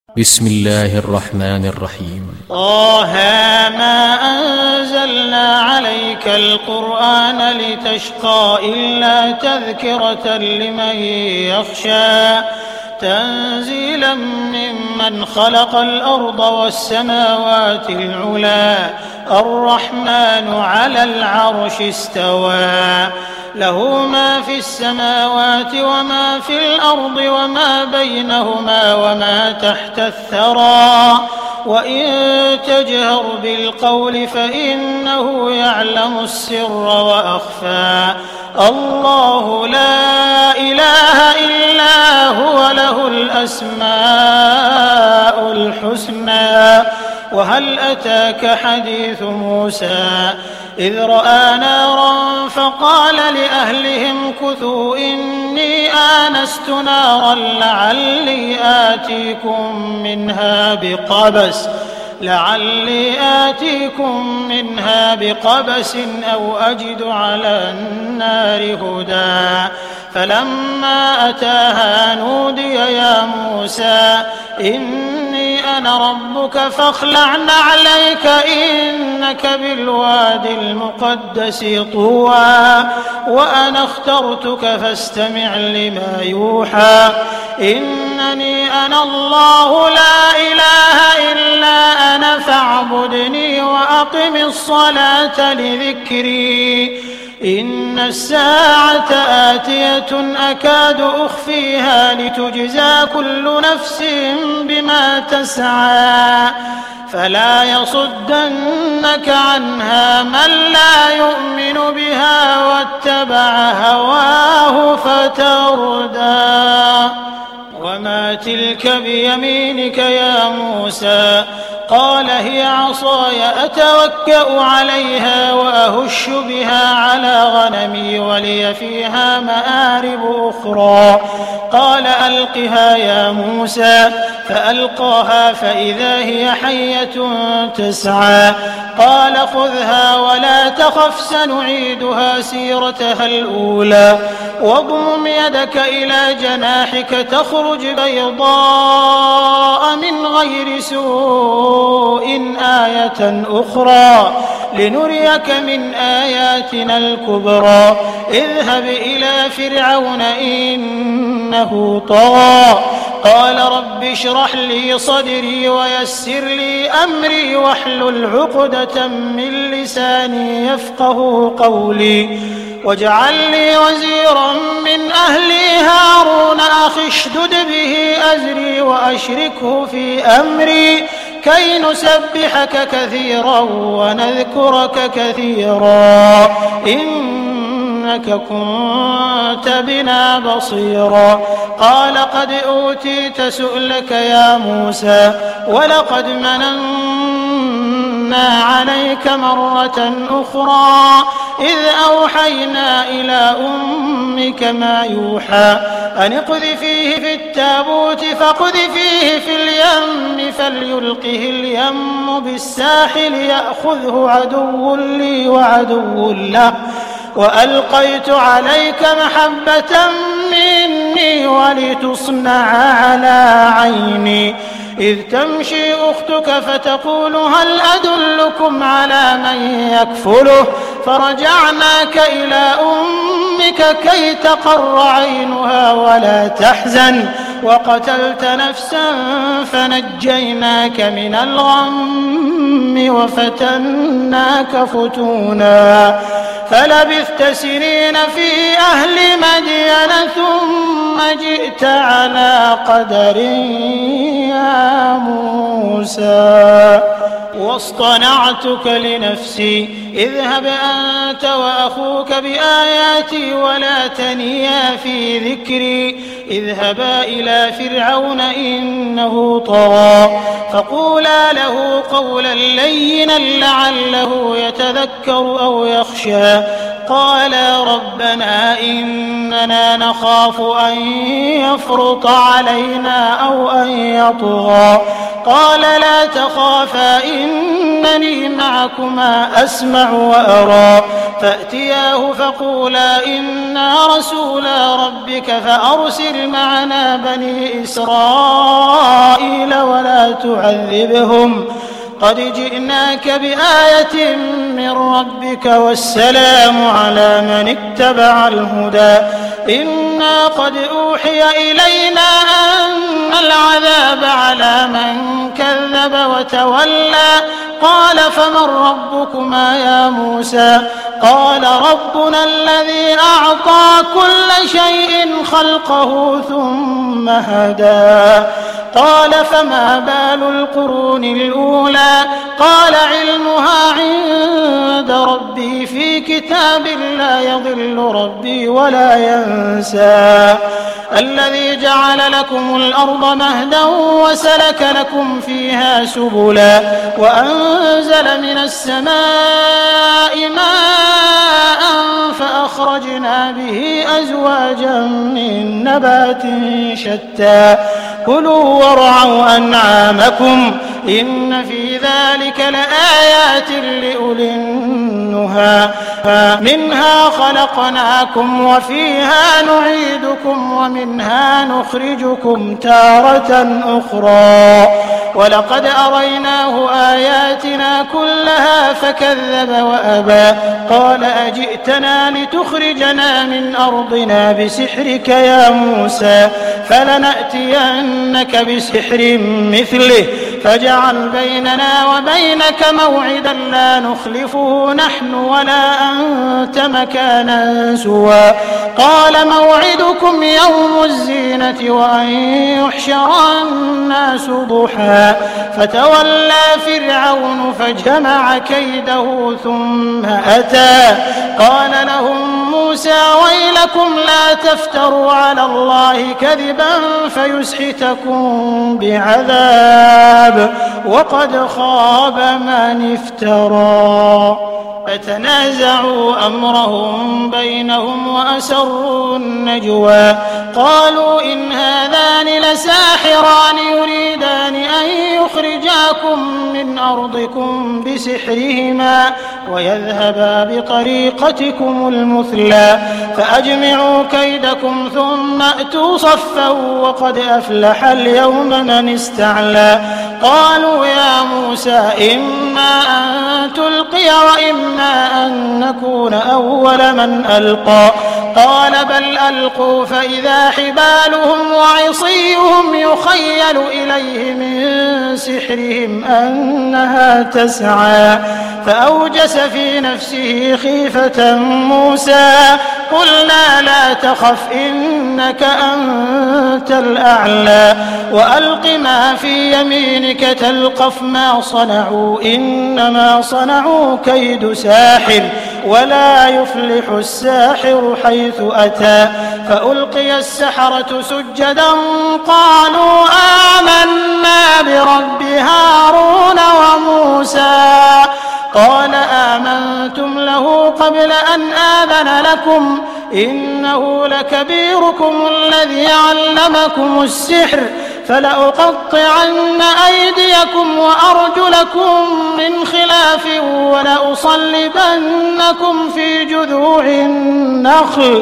بسم الله الرحمن الرحيم. طه ما أنزلنا عليك القرآن لتشقى إلا تذكرة لمن يخشى تنزيلا ممن خلق الأرض والسماوات العلى الرحمن على العرش استوى له ما في السماوات وما في الأرض وما بينهما وما تحت الثرى وإن تجهر بالقول فإنه يعلم السر وأخفى الله لا إله إلا هو له الأسماء الحسنى وهل أتاك حديث موسى إذ رأى نارا فقال لأهلهم كثوا إني آنست نارا لعلي آتيكم منها بقبس أو أجد على النار هدى فلما أتاها نودي يا موسى إني أنا ربك فاخلع نعليك إنك بالواد المقدس طوى وأنا اخترتك فاستمع لما يوحى إنني أنا الله لا إله إلا أنا فاعبدني وأقم الصلاة لذكري إن الساعة آتية أكاد أخفيها لتجزى كل نفس بما تسعى فلا يصدنك عنها من لا يؤمن بها واتبع هواه فتردى وما تلك بيمينك يا موسى قال هي عصاي أتوكأ عليها وأهش بها على غنمي ولي فيها مآرب أخرى قال ألقها يا موسى فألقاها فإذا هي حية تسعى قال خذها ولا تخف سنعيدها سيرتها الأولى واضمم يدك إلى جناحك تخرج بيضاء من غير سوء آية أخرى لنريك من آياتنا الكبرى اذهب إلى فرعون إنه طغى قال رب اشرح لي صدري ويسر لي أمري واحلل عقدة من لساني يفقه قولي واجعل لي وزيرا من أهلي هارون أخي اشدد به أزري وأشركه في أمري كي نسبحك كثيرا ونذكرك كثيرا إنك كنت بنا بصيرا قال قد أوتيت سؤلك يا موسى ولقد مننا عليك مرة أخرى إذ أوحينا إلى أمك ما يوحى أن اقذفيه في التابوت فاقذفيه في اليم فليلقه اليم بالساحل يأخذه عدو لي وعدو له وألقيت عليك محبة مني ولتصنع على عيني إذ تمشي أختك فتقول هل أدلكم على من يكفله فرجعناك إلى أمك كي تقر عينها ولا تحزن وقتلت نفسا فنجيناك من الغم وفتناك فتونا فلبثت سنين في أهل مدين ثم جئت على قدر يا موسى واصطنعتك لنفسي اذهب أنت وأخوك بآياتي ولا تنيا في ذكري اذهبا إلى فرعون إنه طغى فقولا له قولا لينا لعله يتذكر أو يخشى قالا ربنا إننا نخاف أن يفرط علينا أو أن يطغى قال لا تخافا إنني معكما أسمع وأرى فأتياه فقولا إنا رسولا ربك فأرسل معنا بني إسرائيل ولا تعذبهم قد جئناك بآية من ربك والسلام على من اتبع الهدى إنا قد أوحي إلينا أن العذاب على من كذب وتولى قال فمن ربكما يا موسى قال ربنا الذي أعطى كل شيء خلقه ثم هدى قال فما بال القرون الأولى قال علمها عند ربي في كتاب لا يضل ربي ولا ينسى الذي جعل لكم الأرض مهدا وسلك لكم فيها سبلا وأنزل من السماء ماء فأخرجنا به أزواجا من نبات شتى كلوا وارعوا أنعامكم إن في ذلك لآيات لأولي النهى منها خلقناكم وفيها نعيدكم ومنها نخرجكم تارة أخرى ولقد أريناه آياتنا كلها فكذب وأبى قال أجئتنا لتخرجنا من أرضنا بسحرك يا موسى فلنأتينك بسحر مثله فاجعل بيننا وبينك موعدا لا نخلفه نحن ولا أنت مكانا سوى قال موعدكم يوم الزينة وأن يحشر الناس ضحى فتولى فرعون فجمع كيده ثم أتى قال لهم موسى ويلكم لا تفتروا على الله كذبا فيسحتكم بعذاب وقد خاب من افترى فتنازعوا أمرهم بينهم وأسروا النجوى قالوا إن هذان لساحران يريدان أن يخرجاكم من أرضكم بسحرهما ويذهبا بطريقتكم المثلى فأجمعوا كيدكم ثم أتوا صفا وقد أفلح اليوم من استعلى قالوا يا موسى إما أن تلقي وإما أن نكون أول من ألقى قال بل ألقوا فإذا حبالهم وعصيهم يخيل إليه من سحرهم أنها تسعى فأوجس في نفسه خيفة موسى قلنا لا تخف إنك أنت الأعلى وألق ما في يمينك تلقف ما صنعوا إنما صنعوا كيد ساحر ولا يفلح الساحر حيث أتى فألقي السحرة سجدا قالوا آمنا برب هارون وموسى قال آمنتم له قبل أن آذن لكم إنه لكبيركم الذي علمكم السحر فلأقطعن أيديكم وأرجلكم من خلاف ولأصلبنكم في جذوع النخل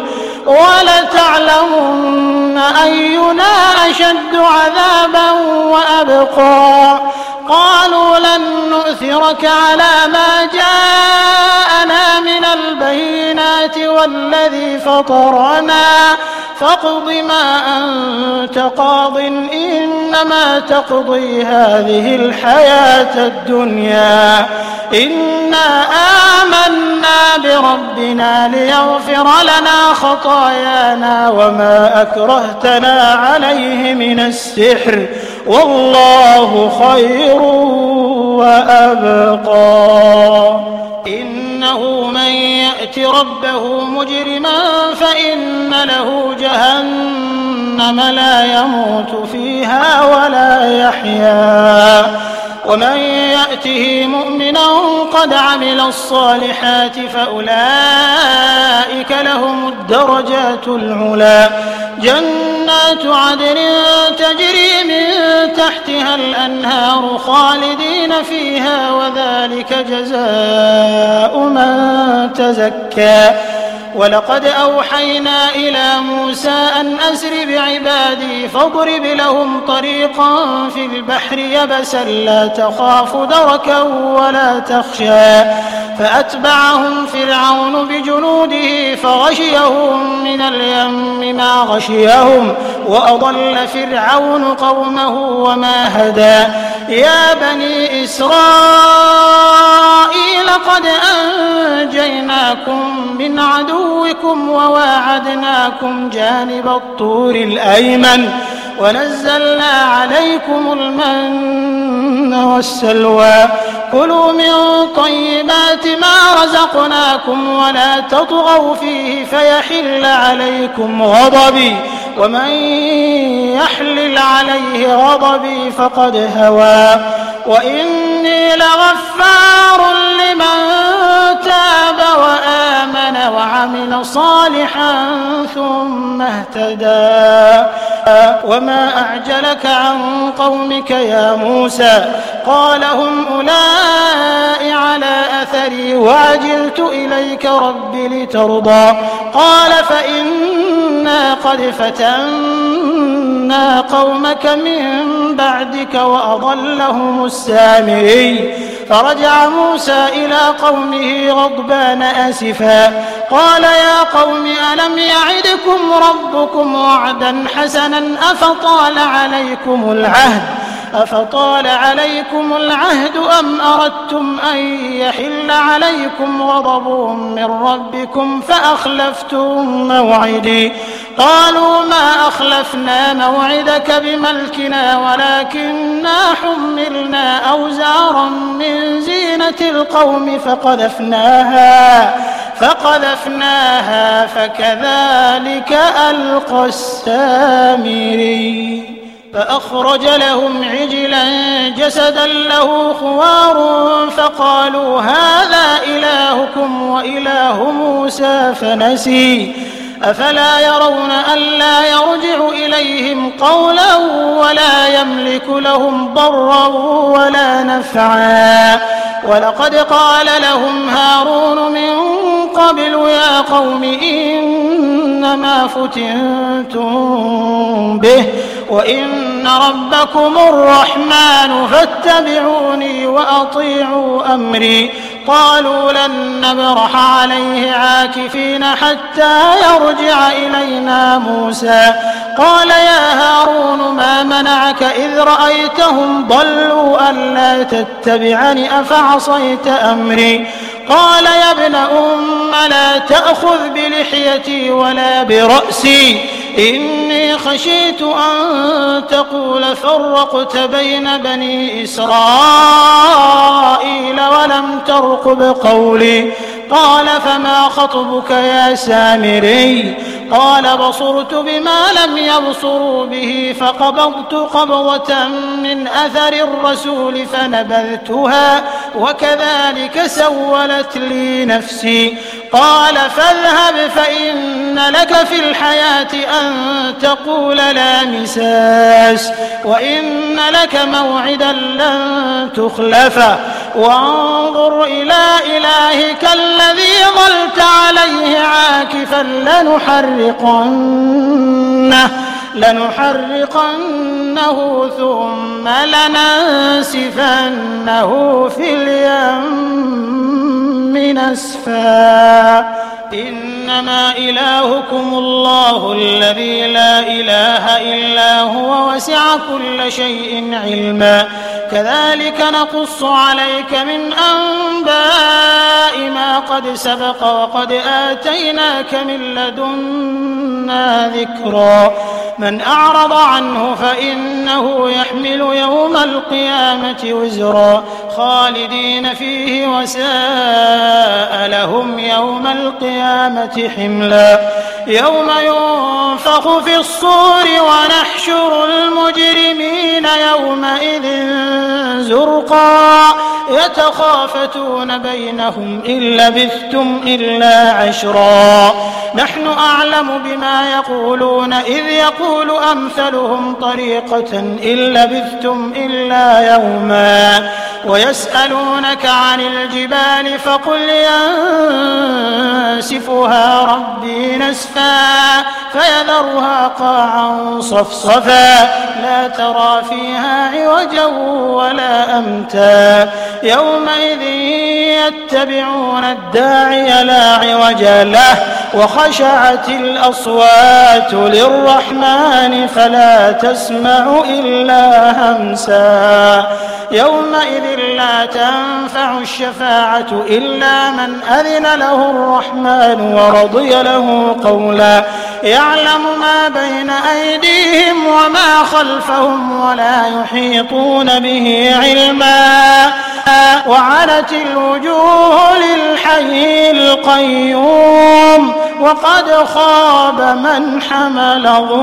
ولتعلمن أينا أشد عذابا وأبقى قالوا لن نؤثرك على ما جاءنا من البينات والذي فطرنا فاقض ما أنت قاض إنما تقضي هذه الحياة الدنيا إنا آمنا بربنا ليغفر لنا خطايانا وما أكرهتنا عليه من السحر والله خير وأبقى إنه من يأت ربه مجرما فإن له جهنم لا يموت فيها ولا يحيا ومن يأته مؤمنا قد عمل الصالحات فأولئك لهم الدرجات العلى جنات عدن تجري من تحتها الأنهار خالدين فيها وذلك جزاء من تزكى ولقد أوحينا إلى موسى أن أسر بعبادي فاضرب لهم طريقا في البحر يبسا لا تخاف دركا ولا تخشى فأتبعهم فرعون بجنوده فغشيهم من اليم ما غشيهم وأضل فرعون قومه وما هدى يا بني إسرائيل قد أنجيناكم من عدوكم وواعدناكم جانب الطور الأيمن ونزلنا عليكم المن والسلوى كلوا من طيبات ما رزقناكم ولا تطغوا فيه فيحل عليكم غضبي ومن يحلل عليه غضبي فقد هوى وإني لغفار لمن تاب وآمن وعمل صالحا ثم اهتدى وما أعجلك عن قومك يا موسى قال هم أولئك على أثري وعجلت إليك رب لترضى قال فإنا قد فتنا قومك من بعدك وأضلهم السامري فرجع موسى إلى قومه غضبان آسفا قال يا قوم ألم يعدكم ربكم وعدا حسنا أفطال عليكم العهد أم أردتم أن يحل عليكم غضب من ربكم فأخلفتم موعدي قالوا ما أخلفنا موعدك بملكنا ولكننا حملنا أوزارا من زينة القوم فقذفناها فكذلك ألقى السامري فأخرج لهم عجلا جسدا له خوار فقالوا هذا إلهكم وإله موسى فنسي أفلا يرون ألا يرجع إليهم قولا ولا يملك لهم ضرا ولا نفعا ولقد قال لهم هارون من قبل يا قوم إنما فتنتم به وإن ربكم الرحمن فاتبعوني وأطيعوا أمري قالوا لن نبرح عليه عاكفين حتى يرجع إلينا موسى قال يا هارون ما منعك إذ رأيتهم ضلوا ألا تتبعني أفعصيت أمري قال يا ابن لا تأخذ بلحيتي ولا برأسي إني خشيت أن تقول فرقت بين بني إسرائيل ولم ترقب قولي قال فما خطبك يا سامري قال بصرت بما لم يبصروا به فقبضت قبضة من أثر الرسول فنبذتها وكذلك سولت لي نفسي قال فاذهب فإن لك في الحياة أن تقول لا مساس وإن لك موعدا لن تخلفه وانظر إلى إلهك الذي ظلت عليه عاكفا لنحرقنه ثم لننسفنه في اليم نسفا إنما إلهكم الله الذي لا إله إلا هو وسع كل شيء علما كذلك نقص عليك من أنباء ما قد سبق وقد آتيناك من لدنا ذكرا من أعرض عنه فإنه يحمل يوم القيامة وزرا خالدين فيه وساء لهم يوم القيامة حملا يوم ينفخ في الصور ونحشر المجرمين يومئذ زرقا يتخافتون بينهم إن لبثتم إلا عشرا نحن أعلم بما يقولون إذ يقول أمثلهم طريقة إن لبثتم إلا يوما ويسألونك عن الجبال فقل ينسفها ربي نسفا فيذرها قاعا صفصفا لا ترى فيها عوجا ولا أمتا يومئذ يتبعون الداعي لا عوج له وخشعت الأصوات للرحمن فلا تسمع إلا همسا يومئذ لا تنفع الشفاعة إلا من أذن له الرحمن ورضي له قولا يعلم ما بين أيديهم وما خلفهم ولا يحيطون به علما وعنت الوجوه للحي القيوم وقد خاب من حمل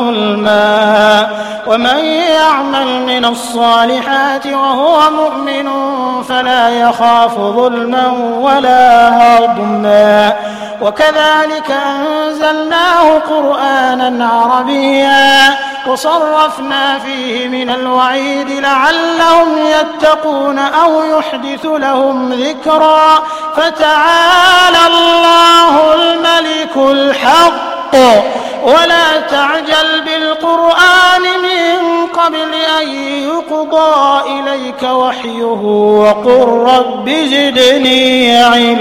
ظلما ومن يعمل من الصالحات وهو مؤمن فلا يخاف ظلما ولا هضما وكذلك أنزلناه قرآنا عربيا وصرفنا فيه من الوعيد لعلهم يتقون أو يحدث لهم ذكرا فتعالى الله الملك الحق ولا تعجل بالقرآن من قبل أن يقضى إليك وحيه وقل رب زدني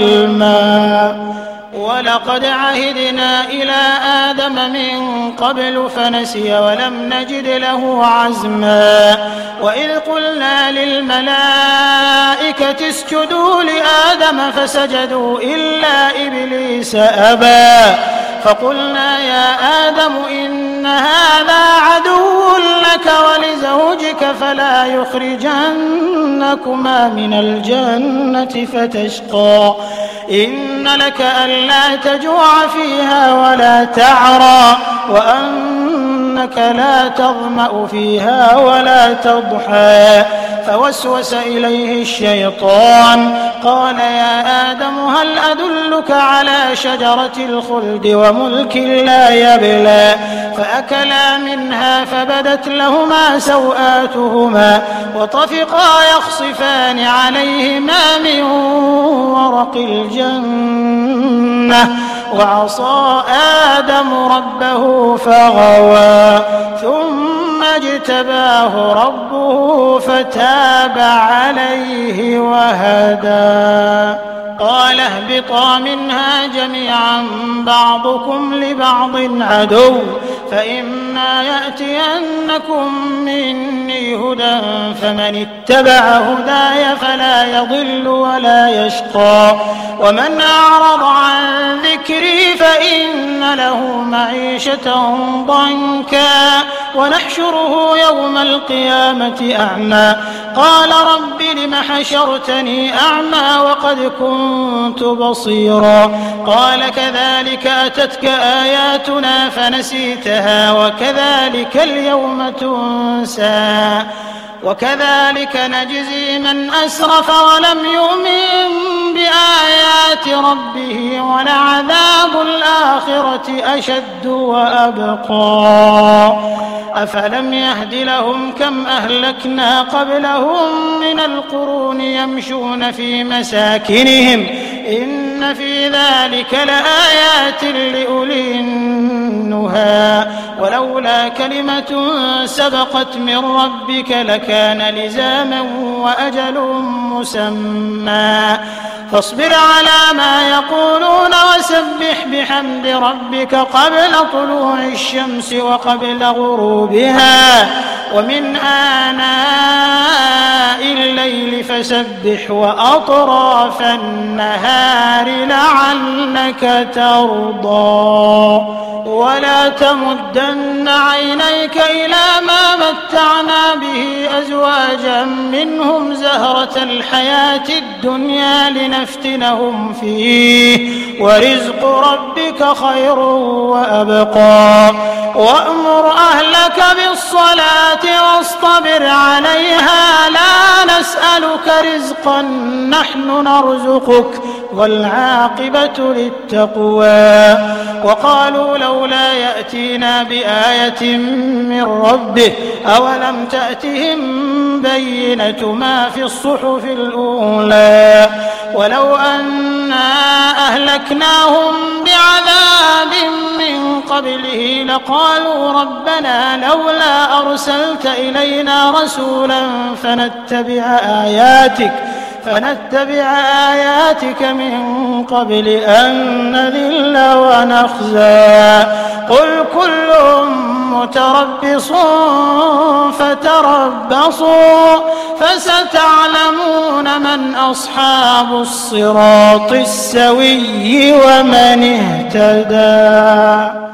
علما ولقد عهدنا إلى آدم من قبل فنسي ولم نجد له عزما وإذ قلنا للملائكة اسجدوا لآدم فسجدوا إلا إبليس أبى فقلنا يا آدم إن هذا عدو لك ولزوجك فلا يخرجنكما من الجنة فتشقى إن لك ألا تجوع فيها ولا تعرى وأنك لا تظمأ فيها ولا تضحى فوسوس إليه الشيطان قال يا آدم هل أدلك على شجرة الخلد وملك لا يبلى فأكلا منها فبدت لهما سوآتهما وطفقا يخصفان عليهما من ورق الجنة وعصى آدم ربه فغوى ثم اجتباه ربه فتاب عليه وهدى قال اهبطا منها جميعا بعضكم لبعض عدو فإما يأتينكم مني هدى فمن اتبع هداي فلا يضل ولا يشقى ومن أعرض عن ذكري فإن له معيشة ضنكا ونحشره يوم القيامة أعمى قال رب لم حشرتني أعمى وقد كنت بصيرا قال كذلك أتتك آياتنا فنسيتها وكذلك اليوم تنسى وكذلك نجزي من أسرف ولم يؤمن بآيات ربه ولعذاب الآخرة أشد وأبقى أفلم يهد لهم كم أهلكنا قبلهم من القرون يمشون في مساكنهم إن في ذلك لآيات لأولي النهى ولولا كلمة سبقت من ربك لكان لزاما وأجل مسمى فاصبر على ما يقولون وسبح بحمد ربك قبل طلوع الشمس وقبل غروبها ومن آناء الليل فسبح وأطراف النهار لعلك ترضى ولا تمدن عينيك إلى ما متعنا به أزواجا منهم زهرة الحياة الدنيا لنفتنهم فيه ورزق ربك خير وأبقى وأمر أهلك بالصلاة واصطبر عليها لا نسألك نسألك رزقا نحن نرزقك والعاقبة للتقوى. وقالوا لولا يأتينا بآية من ربه أولم تأتهم بينة ما في الصحف الأولى ولو أنا أهلكناهم بعذاب من قبله لقالوا ربنا لولا أرسلت إلينا رسولا فنتبع آياتك من قبل أن نذل ونخزى. قل كل متربص فتربصوا فستعلمون من أصحاب الصراط السوي ومن اهتدى.